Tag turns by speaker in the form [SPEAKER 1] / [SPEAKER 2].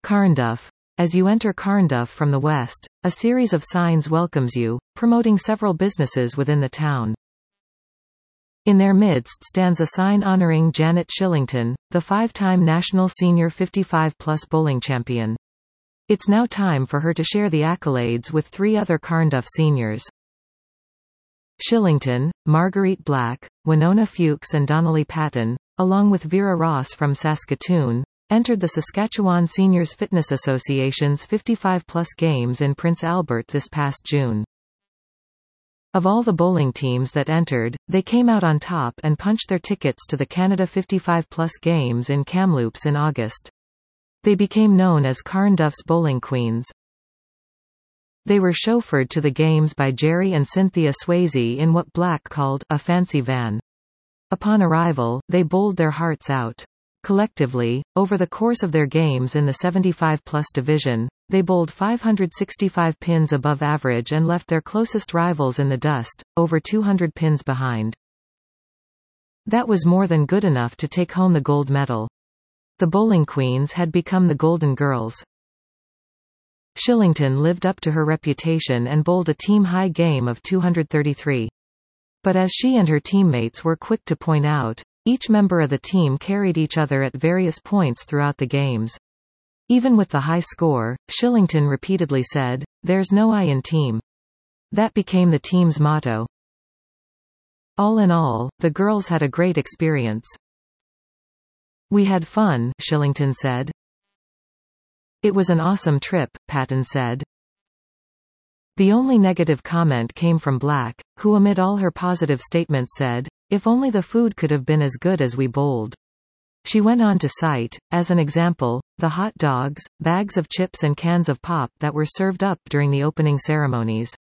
[SPEAKER 1] Carnduff. As you enter Carnduff from the west, a series of signs welcomes you, promoting several businesses within the town. In their midst stands a sign honoring Janet Shillington, the 5-time national senior 55-plus bowling champion. It's now time for her to share the accolades with 3 other Carnduff seniors. Shillington, Marguerite Black, Winona Fuchs and Donnelly Patton, along with Vera Ross from Saskatoon, entered the Saskatchewan Seniors Fitness Association's 55-plus games in Prince Albert this past June. Of all the bowling teams that entered, they came out on top and punched their tickets to the Canada 55-plus games in Kamloops in August. They became known as Carnduff's Bowling Queens. They were chauffeured to the games by Jerry and Cynthia Swayze in what Black called a fancy van. Upon arrival, they bowled their hearts out. Collectively, over the course of their games in the 75-plus division, they bowled 565 pins above average and left their closest rivals in the dust, over 200 pins behind. That was more than good enough to take home the gold medal. The Bowling Queens had become the Golden Girls. Shillington lived up to her reputation and bowled a team-high game of 233. But as she and her teammates were quick to point out, each member of the team carried each other at various points throughout the games. Even with the high score, Shillington repeatedly said, "There's no I in team." That became the team's motto. All in all, the girls had a great experience. "We had fun," Shillington said. "It was an awesome trip," Patton said. The only negative comment came from Black, who amid all her positive statements said, "If only the food could have been as good as we bowled." She went on to cite, as an example, the hot dogs, bags of chips and cans of pop that were served up during the opening ceremonies.